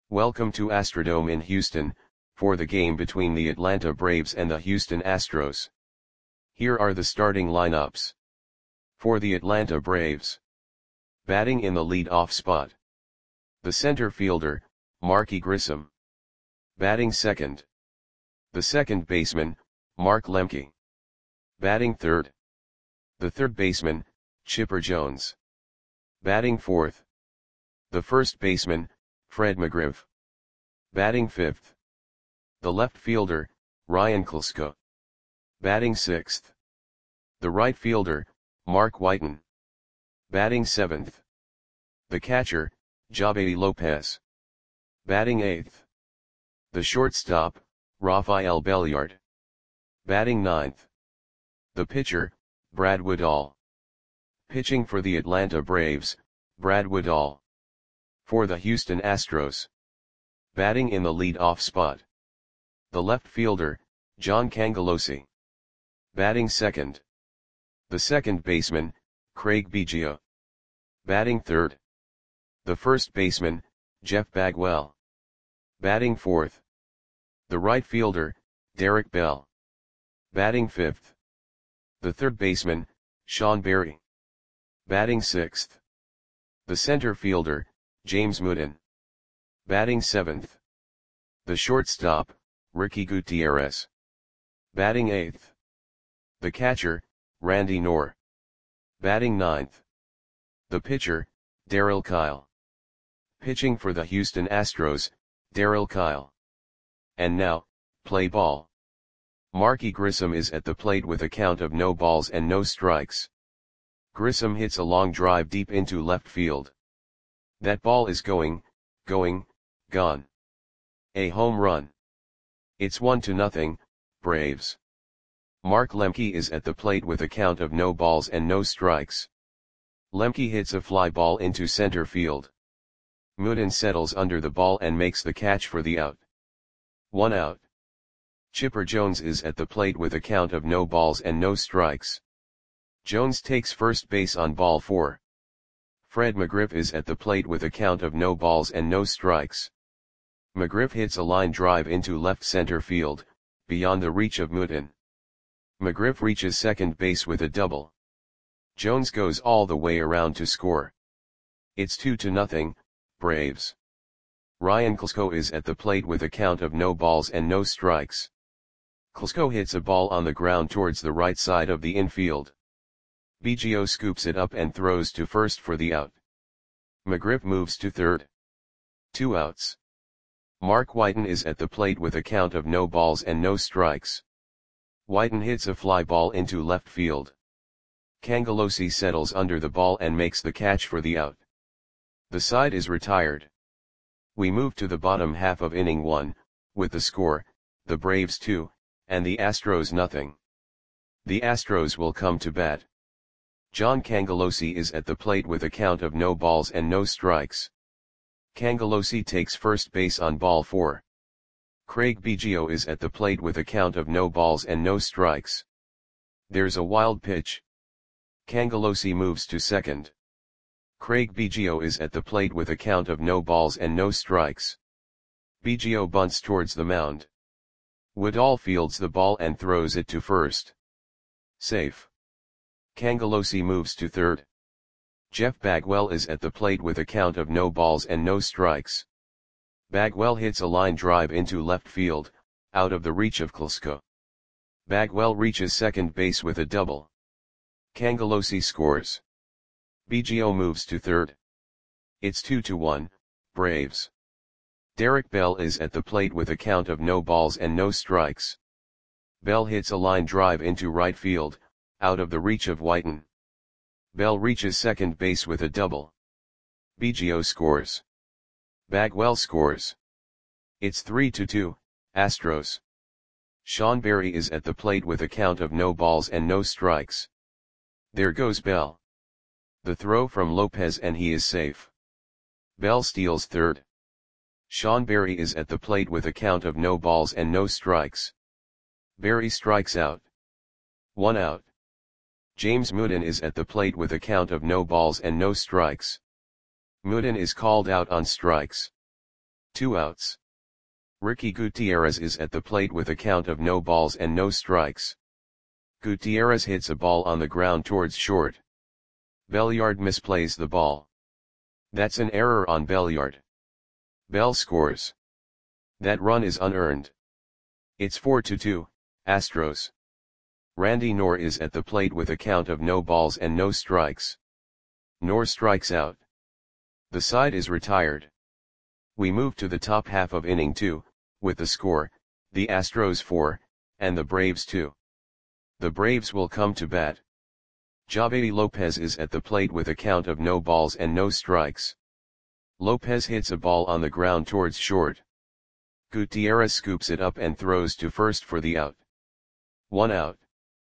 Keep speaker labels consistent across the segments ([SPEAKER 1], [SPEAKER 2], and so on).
[SPEAKER 1] Welcome to Astrodome in Houston, for the game between the Atlanta Braves and the Houston Astros. Here are the starting lineups. For the Atlanta Braves. Batting in the lead-off spot. The center fielder, Marky Grissom. Batting second. The second baseman, Mark Lemke. Batting third. The third baseman, Chipper Jones. Batting fourth. The first baseman, Fred McGriff. Batting fifth. The left fielder, Ryan Klesko. Batting sixth. The right fielder, Mark Whiten. Batting seventh. The catcher, Javier Lopez. Batting eighth. The shortstop, Rafael Belliard. Batting ninth. The pitcher, Brad Woodall. Pitching for the Atlanta Braves, Brad Woodall. For the Houston Astros. Batting in the lead-off spot. The left fielder, John Cangelosi. Batting second. The second baseman, Craig Biggio. Batting third. The first baseman, Jeff Bagwell. Batting fourth. The right fielder, Derek Bell. Batting fifth. The third baseman, Sean Berry. Batting sixth. The center fielder, James Mooden. Batting seventh. The shortstop, Ricky Gutierrez. Batting eighth. The catcher, Randy Knorr. Batting ninth. The pitcher, Darryl Kile. Pitching for the Houston Astros, Darryl Kile. And now, play ball. Marky Grissom is at the plate with a count of no balls and no strikes. Grissom hits a long drive deep into left field. That ball is gone. A home run. It's 1-0, Braves. Mark Lemke is at the plate with a count of no balls and no strikes. Lemke hits a fly ball into center field. Mooden settles under the ball and makes the catch for the out. 1 out. Chipper Jones is at the plate with a count of no balls and no strikes. Jones takes first base on ball 4. Fred McGriff is at the plate with a count of no balls and no strikes. McGriff hits a line drive into left center field, beyond the reach of Mooden. McGriff reaches second base with a double. Jones goes all the way around to score. It's 2-0, Braves. Ryan Klesko is at the plate with a count of no balls and no strikes. Klesko hits a ball on the ground towards the right side of the infield. Biggio scoops it up and throws to first for the out. McGriff moves to third. 2 outs. Mark Whiten is at the plate with a count of no balls and no strikes. Whiten hits a fly ball into left field. Cangelosi settles under the ball and makes the catch for the out. The side is retired. We move to the bottom half of inning 1, with the score, the Braves 2, and the Astros 0. The Astros will come to bat. John Cangelosi is at the plate with a count of no balls and no strikes. Cangelosi takes first base on ball 4. Craig Biggio is at the plate with a count of no balls and no strikes. There's a wild pitch. Cangelosi moves to second. Craig Biggio is at the plate with a count of no balls and no strikes. Biggio bunts towards the mound. Woodall fields the ball and throws it to first. Safe. Cangelosi moves to third. Jeff Bagwell is at the plate with a count of no balls and no strikes. Bagwell hits a line drive into left field, out of the reach of Klesko. Bagwell reaches second base with a double. Cangelosi scores. Biggio moves to third. It's 2-1, Braves. Derek Bell is at the plate with a count of no balls and no strikes. Bell hits a line drive into right field, out of the reach of Whiten. Bell reaches second base with a double. Biggio scores. Bagwell scores. It's 3-2, Astros. Sean Berry is at the plate with a count of no balls and no strikes. There goes Bell. The throw from Lopez and he is safe. Bell steals third. Sean Berry is at the plate with a count of no balls and no strikes. Berry strikes out. 1 out. James Mooden is at the plate with a count of no balls and no strikes. Mooden is called out on strikes. 2 outs. Ricky Gutierrez is at the plate with a count of no balls and no strikes. Gutierrez hits a ball on the ground towards short. Belliard misplays the ball. That's an error on Belliard. Bell scores. That run is unearned. It's 4-2, Astros. Randy Knorr is at the plate with a count of no balls and no strikes. Knorr strikes out. The side is retired. We move to the top half of inning 2, with the score, the Astros 4, and the Braves 2. The Braves will come to bat. Javy Lopez is at the plate with a count of no balls and no strikes. Lopez hits a ball on the ground towards short. Gutierrez scoops it up and throws to first for the out. 1 out.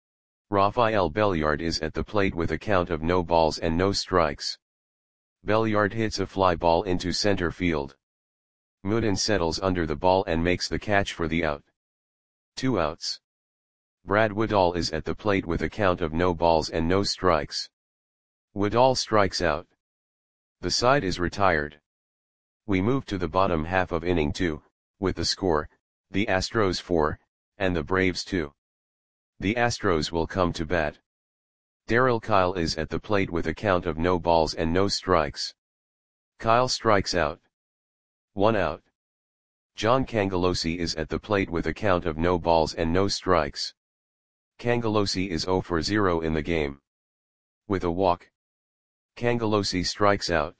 [SPEAKER 1] Rafael Belliard is at the plate with a count of no balls and no strikes. Belliard hits a fly ball into center field. Mooden settles under the ball and makes the catch for the out. 2 outs. Brad Woodall is at the plate with a count of no balls and no strikes. Woodall strikes out. The side is retired. We move to the bottom half of inning 2, with the score, the Astros 4, and the Braves 2. The Astros will come to bat. Darryl Kile is at the plate with a count of no balls and no strikes. Kile strikes out. 1 out. John Cangelosi is at the plate with a count of no balls and no strikes. Cangelosi is 0 for 0 in the game. With a walk. Cangelosi strikes out.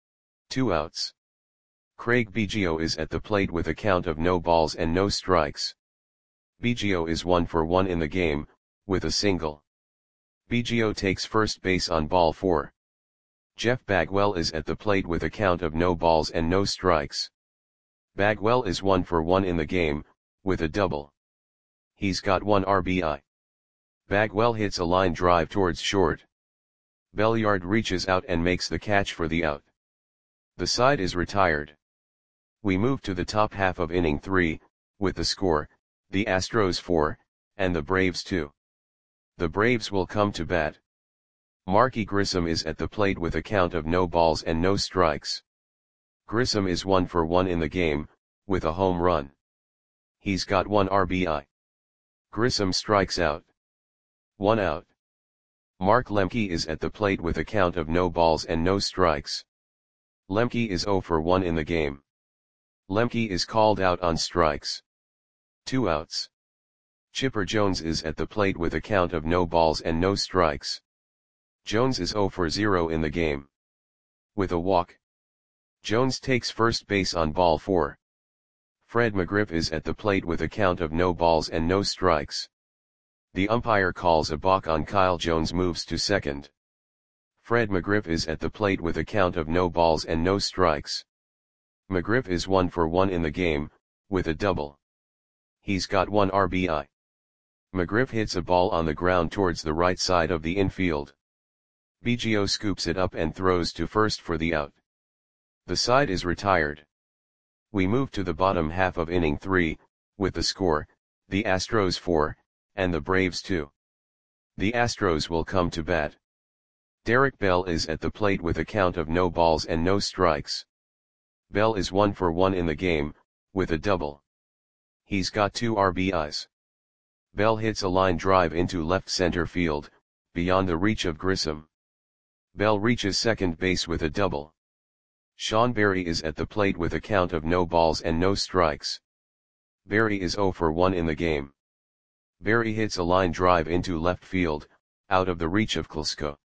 [SPEAKER 1] 2 outs. Craig Biggio is at the plate with a count of no balls and no strikes. Biggio is 1 for 1 in the game, with a single. Biggio takes first base on ball 4. Jeff Bagwell is at the plate with a count of no balls and no strikes. Bagwell is 1 for 1 in the game, with a double. He's got 1 RBI. Bagwell hits a line drive towards short. Belliard reaches out and makes the catch for the out. The side is retired. We move to the top half of inning 3, with the score, the Astros 4, and the Braves 2. The Braves will come to bat. Marky Grissom is at the plate with a count of no balls and no strikes. Grissom is 1 for 1 in the game, with a home run. He's got 1 RBI. Grissom strikes out. 1 out. Mark Lemke is at the plate with a count of no balls and no strikes. Lemke is 0 for 1 in the game. Lemke is called out on strikes. 2 outs. Chipper Jones is at the plate with a count of no balls and no strikes. Jones is 0 for 0 in the game. With a walk. Jones takes first base on ball 4. Fred McGriff is at the plate with a count of no balls and no strikes. The umpire calls a balk on Kyle. Jones moves to second. Fred McGriff is at the plate with a count of no balls and no strikes. McGriff is 1 for 1 in the game, with a double. He's got 1 RBI. McGriff hits a ball on the ground towards the right side of the infield. Biggio scoops it up and throws to first for the out. The side is retired. We move to the bottom half of inning 3, with the score, the Astros 4, and the Braves 2. The Astros will come to bat. Derek Bell is at the plate with a count of no balls and no strikes. Bell is 1 for 1 in the game, with a double. He's got 2 RBIs. Bell hits a line drive into left center field, beyond the reach of Grissom. Bell reaches second base with a double. Sean Berry is at the plate with a count of no balls and no strikes. Berry is 0 for 1 in the game. Berry hits a line drive into left field, out of the reach of Klesko.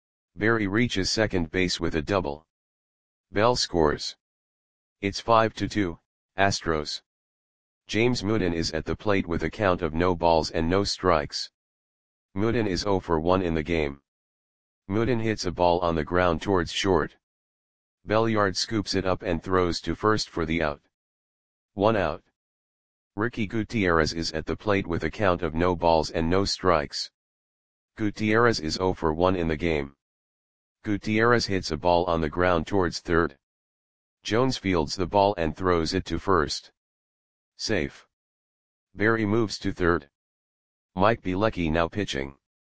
[SPEAKER 1] Berry reaches second base with a double. Bell scores. It's 5-2, Astros. James Mooden is at the plate with a count of no balls and no strikes. Mooden is 0 for 1 in the game. Mooden hits a ball on the ground towards short. Belliard scoops it up and throws to first for the out. 1 out. Ricky Gutierrez is at the plate with a count of no balls and no strikes. Gutierrez is 0 for 1 in the game. Gutierrez hits a ball on the ground towards third. Jones fields the ball and throws it to first. Safe. Berry moves to third. Mike Bielecki now pitching.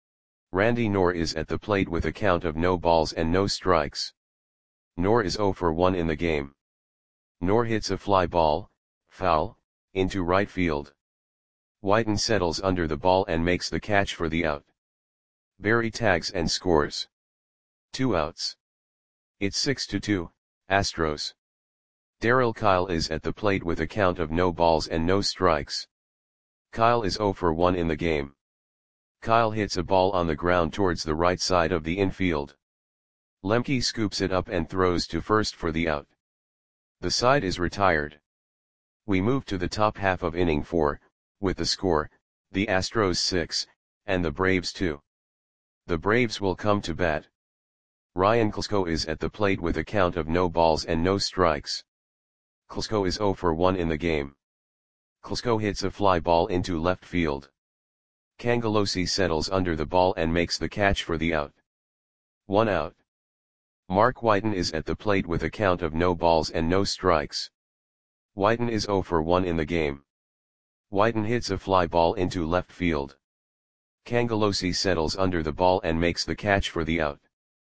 [SPEAKER 1] Randy Knorr is at the plate with a count of no balls and no strikes. Knorr is 0 for 1 in the game. Knorr hits a fly ball, foul, into right field. Whiten settles under the ball and makes the catch for the out. Berry tags and scores. 2 outs. It's 6-2, Astros. Darryl Kile is at the plate with a count of no balls and no strikes. Kile is 0 for 1 in the game. Kile hits a ball on the ground towards the right side of the infield. Lemke scoops it up and throws to first for the out. The side is retired. We move to the top half of inning 4, with the score, the Astros 6, and the Braves 2. The Braves will come to bat. Ryan Klesko is at the plate with a count of no balls and no strikes. Klesko is 0 for 1 in the game. Klesko hits a fly ball into left field. Cangelosi settles under the ball and makes the catch for the out. 1 out. Mark Whiten is at the plate with a count of no balls and no strikes. Whiten is 0 for 1 in the game. Whiten hits a fly ball into left field. Cangelosi settles under the ball and makes the catch for the out.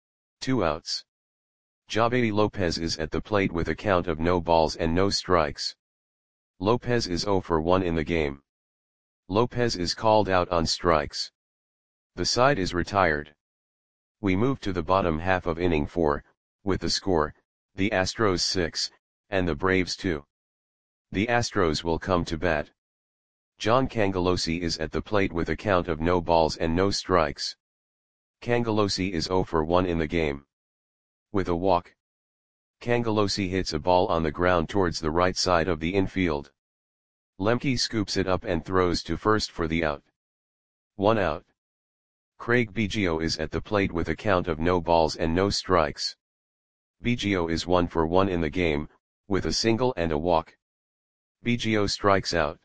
[SPEAKER 1] 2 outs. Javy Lopez is at the plate with a count of no balls and no strikes. Lopez is 0 for 1 in the game. Lopez is called out on strikes. The side is retired. We move to the bottom half of inning 4, with the score, the Astros 6, and the Braves 2. The Astros will come to bat. John Cangelosi is at the plate with a count of no balls and no strikes. Cangelosi is 0 for 1 in the game. With a walk, Cangelosi hits a ball on the ground towards the right side of the infield. Lemke scoops it up and throws to first for the out. 1 out. Craig Biggio is at the plate with a count of no balls and no strikes. Biggio is 1 for 1 in the game, with a single and a walk. Biggio strikes out.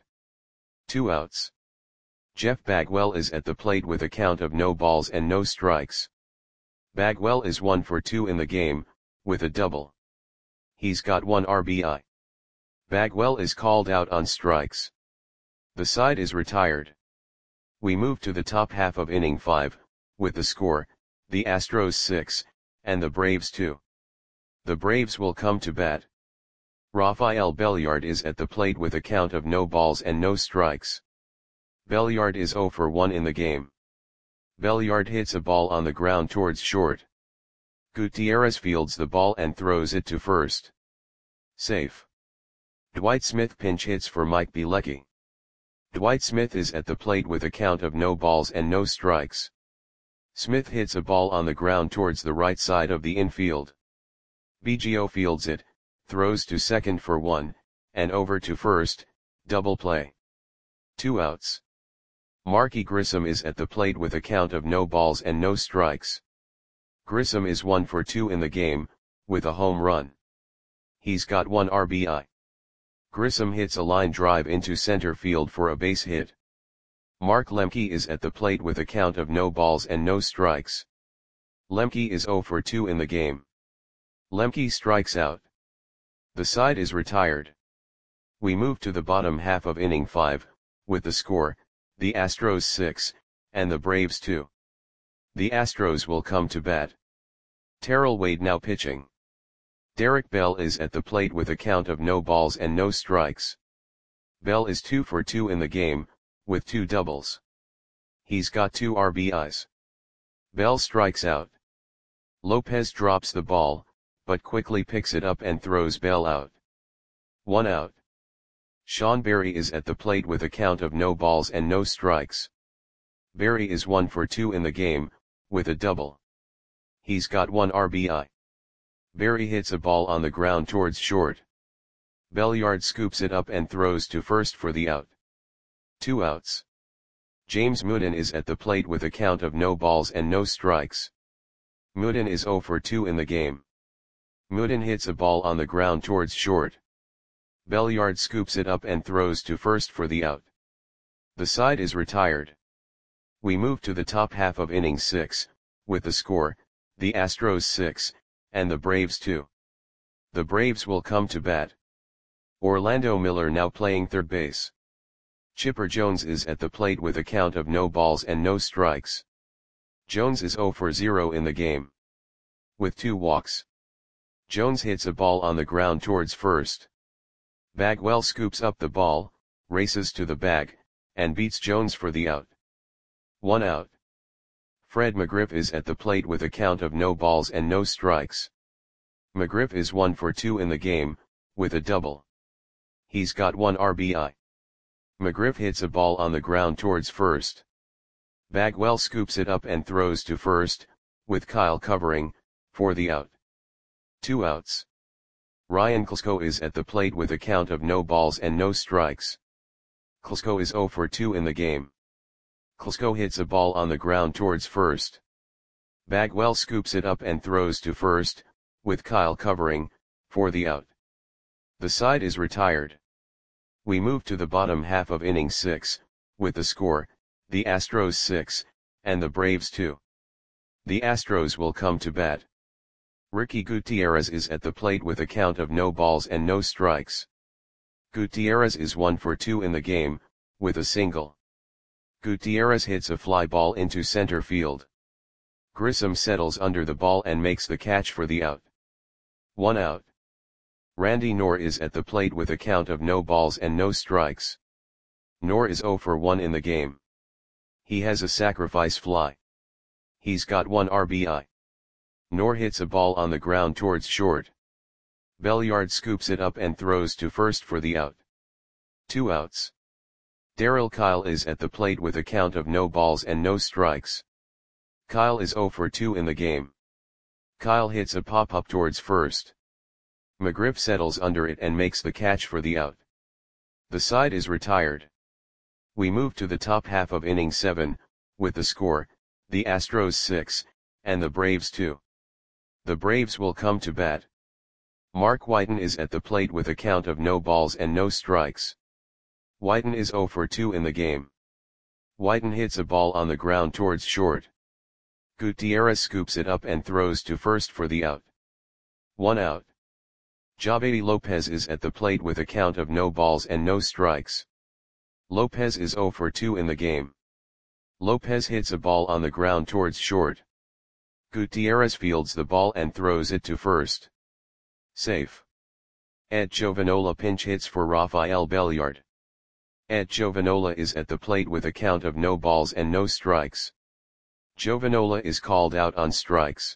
[SPEAKER 1] 2 outs. Jeff Bagwell is at the plate with a count of no balls and no strikes. Bagwell is 1 for 2 in the game, with a double. He's got 1 RBI. Bagwell is called out on strikes. The side is retired. We move to the top half of inning 5, with the score, the Astros 6, and the Braves 2. The Braves will come to bat. Rafael Belliard is at the plate with a count of no balls and no strikes. Belliard is 0 for 1 in the game. Belliard hits a ball on the ground towards short. Gutierrez fields the ball and throws it to first. Safe. Dwight Smith pinch hits for Mike Bielecki. Dwight Smith is at the plate with a count of no balls and no strikes. Smith hits a ball on the ground towards the right side of the infield. Biggio fields it, throws to second for 1, and over to first, double play. 2 outs. Marky Grissom is at the plate with a count of no balls and no strikes. Grissom is 1 for 2 in the game, with a home run. He's got 1 RBI. Grissom hits a line drive into center field for a base hit. Mark Lemke is at the plate with a count of no balls and no strikes. Lemke is 0 for 2 in the game. Lemke strikes out. The side is retired. We move to the bottom half of inning 5, with the score, the Astros 6, and the Braves 2. The Astros will come to bat. Terrell Wade now pitching. Derek Bell is at the plate with a count of no balls and no strikes. Bell is 2 for 2 in the game, with 2 doubles. He's got 2 RBIs. Bell strikes out. Lopez drops the ball, but quickly picks it up and throws Bell out. 1 out. Sean Berry is at the plate with a count of no balls and no strikes. Berry is 1 for 2 in the game, with a double. He's got 1 RBI. Berry hits a ball on the ground towards short. Belliard scoops it up and throws to first for the out. 2 outs. James Mooden is at the plate with a count of no balls and no strikes. Mooden is 0 for 2 in the game. Mooden hits a ball on the ground towards short. Belliard scoops it up and throws to first for the out. The side is retired. We move to the top half of inning 6, with the score, the Astros 6, and the Braves 2. The Braves will come to bat. Orlando Miller now playing third base. Chipper Jones is at the plate with a count of no balls and no strikes. Jones is 0 for 0 in the game. With 2 walks. Jones hits a ball on the ground towards first. Bagwell scoops up the ball, races to the bag, and beats Jones for the out. 1 out. Fred McGriff is at the plate with a count of no balls and no strikes. McGriff is 1 for 2 in the game, with a double. He's got 1 RBI. McGriff hits a ball on the ground towards first. Bagwell scoops it up and throws to first, with Kyle covering, for the out. 2 outs. Ryan Klesko is at the plate with a count of no balls and no strikes. Klesko is 0 for 2 in the game. Klesko hits a ball on the ground towards first. Bagwell scoops it up and throws to first, with Kyle covering, for the out. The side is retired. We move to the bottom half of inning 6, with the score, the Astros 6, and the Braves 2. The Astros will come to bat. Ricky Gutierrez is at the plate with a count of no balls and no strikes. Gutierrez is 1 for 2 in the game, with a single. Gutierrez hits a fly ball into center field. Grissom settles under the ball and makes the catch for the out. 1 out. Randy Knorr is at the plate with a count of no balls and no strikes. Knorr is 0 for 1 in the game. He has a sacrifice fly. He's got 1 RBI. Knorr hits a ball on the ground towards short. Belliard scoops it up and throws to first for the out. 2 outs. Darryl Kile is at the plate with a count of no balls and no strikes. Kyle is 0 for 2 in the game. Kyle hits a pop-up towards first. McGriff settles under it and makes the catch for the out. The side is retired. We move to the top half of inning 7, with the score, the Astros 6, and the Braves 2. The Braves will come to bat. Mark Whiten is at the plate with a count of no balls and no strikes. Whiten is 0 for 2 in the game. Whiten hits a ball on the ground towards short. Gutierrez scoops it up and throws to first for the out. 1 out. Javady Lopez is at the plate with a count of no balls and no strikes. Lopez is 0 for 2 in the game. Lopez hits a ball on the ground towards short. Gutierrez fields the ball and throws it to first. Safe. Ed Giovanola pinch hits for Rafael Belliard. Ed Giovanola is at the plate with a count of no balls and no strikes. Giovanola is called out on strikes.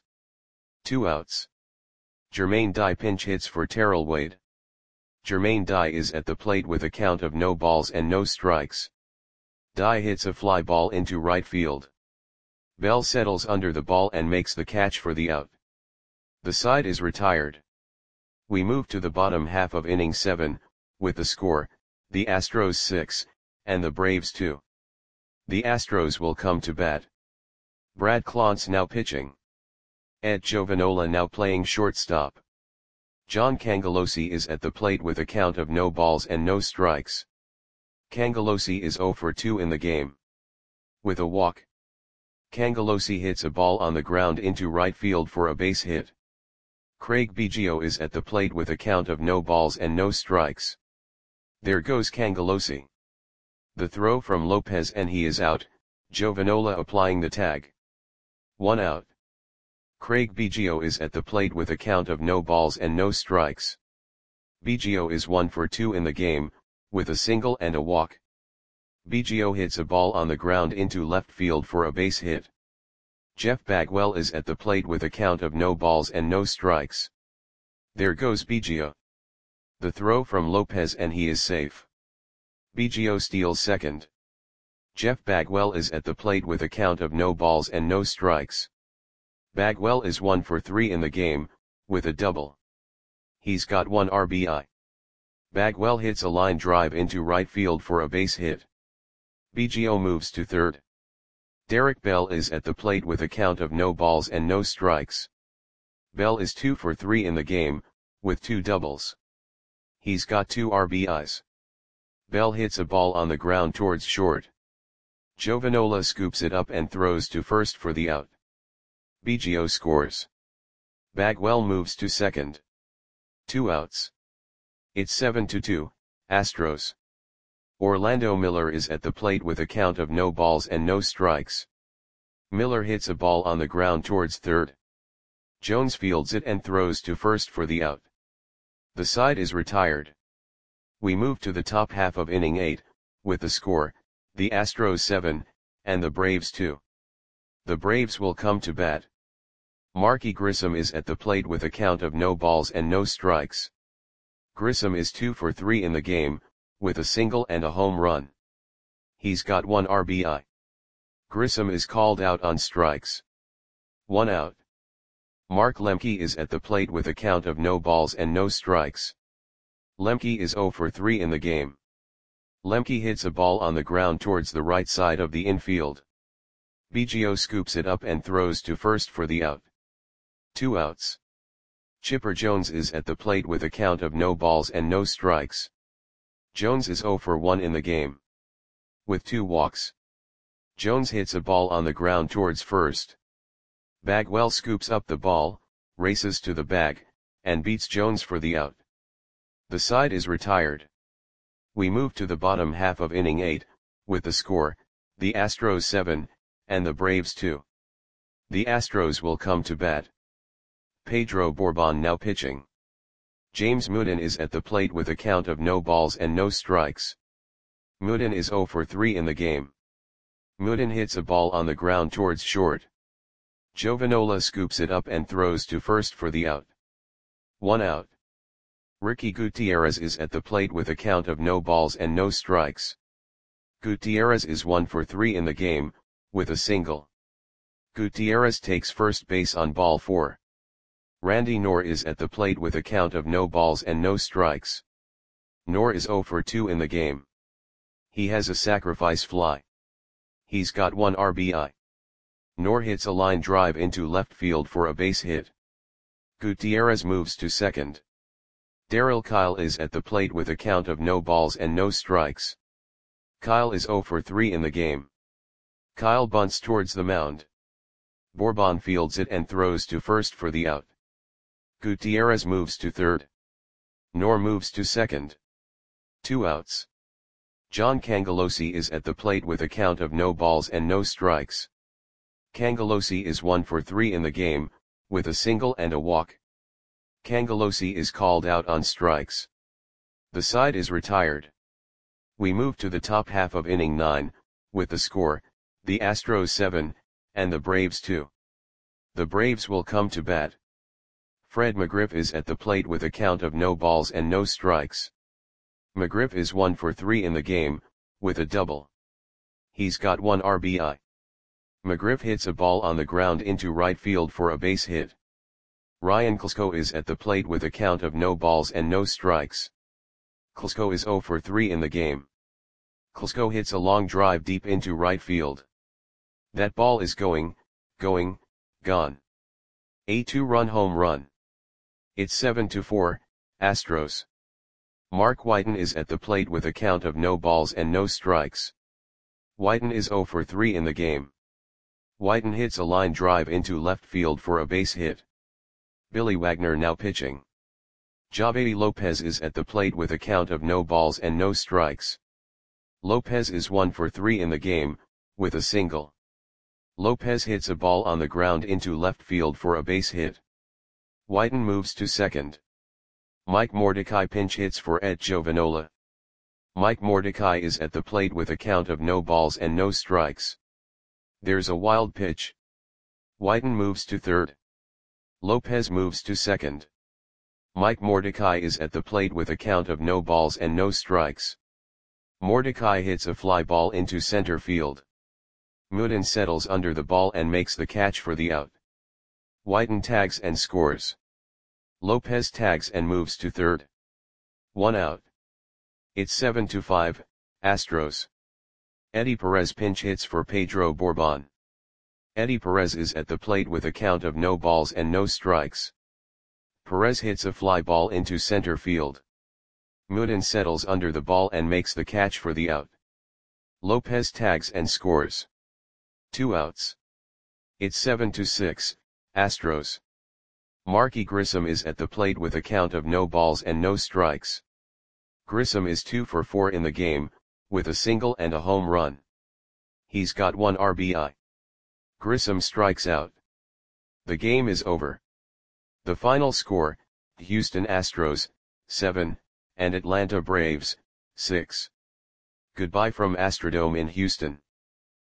[SPEAKER 1] 2 outs. Jermaine Dye pinch hits for Terrell Wade. Jermaine Dye is at the plate with a count of no balls and no strikes. Dye hits a fly ball into right field. Bell settles under the ball and makes the catch for the out. The side is retired. We move to the bottom half of inning 7, with the score, the Astros 6, and the Braves 2. The Astros will come to bat. Brad Clontz now pitching. Ed Giovanola now playing shortstop. John Cangelosi is at the plate with a count of no balls and no strikes. Cangelosi is 0 for 2 in the game. With a walk. Cangelosi hits a ball on the ground into right field for a base hit. Craig Biggio is at the plate with a count of no balls and no strikes. There goes Cangelosi. The throw from Lopez and he is out, Giovanola applying the tag. 1 out. Craig Biggio is at the plate with a count of no balls and no strikes. Biggio is 1 for 2 in the game, with a single and a walk. Biggio hits a ball on the ground into left field for a base hit. Jeff Bagwell is at the plate with a count of no balls and no strikes. There goes Biggio. The throw from Lopez and he is safe. Biggio steals second. Jeff Bagwell is at the plate with a count of no balls and no strikes. Bagwell is 1 for 3 in the game, with a double. He's got 1 RBI. Bagwell hits a line drive into right field for a base hit. Biggio moves to third. Derek Bell is at the plate with a count of no balls and no strikes. Bell is 2 for 3 in the game, with 2 doubles. He's got 2 RBIs. Bell hits a ball on the ground towards short. Giovanola scoops it up and throws to first for the out. Biggio scores. Bagwell moves to second. 2 outs. It's 7-2, Astros. Orlando Miller is at the plate with a count of no balls and no strikes. Miller hits a ball on the ground towards third. Jones fields it and throws to first for the out. The side is retired. We move to the top half of inning 8, with the score, the Astros 7, and the Braves 2. The Braves will come to bat. Marky Grissom is at the plate with a count of no balls and no strikes. Grissom is 2 for 3 in the game, with a single and a home run. He's got 1 RBI. Grissom is called out on strikes. 1 out. Mark Lemke is at the plate with a count of no balls and no strikes. Lemke is 0 for 3 in the game. Lemke hits a ball on the ground towards the right side of the infield. Biggio scoops it up and throws to first for the out. 2 outs. Chipper Jones is at the plate with a count of no balls and no strikes. Jones is 0 for 1 in the game. With 2 walks. Jones hits a ball on the ground towards first. Bagwell scoops up the ball, races to the bag, and beats Jones for the out. The side is retired. We move to the bottom half of inning 8, with the score, the Astros 7, and the Braves 2. The Astros will come to bat. Pedro Borbon now pitching. James Mooden is at the plate with a count of no balls and no strikes. Mooden is 0 for 3 in the game. Mooden hits a ball on the ground towards short. Jovanola scoops it up and throws to first for the out. 1 out. Ricky Gutierrez is at the plate with a count of no balls and no strikes. Gutierrez is 1 for 3 in the game, with a single. Gutierrez takes first base on ball 4. Randy Knorr is at the plate with a count of no balls and no strikes. Knorr is 0 for 2 in the game. He has a sacrifice fly. He's got 1 RBI. Knorr hits a line drive into left field for a base hit. Gutierrez moves to second. Darryl Kyle is at the plate with a count of no balls and no strikes. Kyle is 0 for 3 in the game. Kyle bunts towards the mound. Borbon fields it and throws to first for the out. Gutierrez moves to third. Knorr moves to second. 2 outs. John Cangelosi is at the plate with a count of no balls and no strikes. Cangelosi is 1 for 3 in the game, with a single and a walk. Cangelosi is called out on strikes. The side is retired. We move to the top half of inning 9, with the score, the Astros 7, and the Braves 2. The Braves will come to bat. Fred McGriff is at the plate with a count of no balls and no strikes. McGriff is 1 for 3 in the game, with a double. He's got 1 RBI. McGriff hits a ball on the ground into right field for a base hit. Ryan Klesko is at the plate with a count of no balls and no strikes. Klesko is 0 for 3 in the game. Klesko hits a long drive deep into right field. That ball is gone. A 2-run home run. It's 7-4, Astros. Mark Whiten is at the plate with a count of no balls and no strikes. Whiten is 0 for 3 in the game. Whiten hits a line drive into left field for a base hit. Billy Wagner now pitching. Javy Lopez is at the plate with a count of no balls and no strikes. Lopez is 1 for 3 in the game, with a single. Lopez hits a ball on the ground into left field for a base hit. Whiten moves to second. Mike Mordecai pinch hits for Ed Jovanola. Mike Mordecai is at the plate with a count of no balls and no strikes. There's a wild pitch. Whiten moves to third. Lopez moves to second. Mike Mordecai is at the plate with a count of no balls and no strikes. Mordecai hits a fly ball into center field. Mooden settles under the ball and makes the catch for the out. Whiten tags and scores. Lopez tags and moves to third. 1 out. It's 7-5, Astros. Eddie Perez pinch hits for Pedro Borbon. Eddie Perez is at the plate with a count of no balls and no strikes. Perez hits a fly ball into center field. Mooden settles under the ball and makes the catch for the out. Lopez tags and scores. 2 outs. It's 7-6, Astros. Marky Grissom is at the plate with a count of no balls and no strikes. Grissom is 2 for 4 in the game, with a single and a home run. He's got 1 RBI. Grissom strikes out. The game is over. The final score, Houston Astros, 7, and Atlanta Braves, 6. Goodbye from Astrodome in Houston.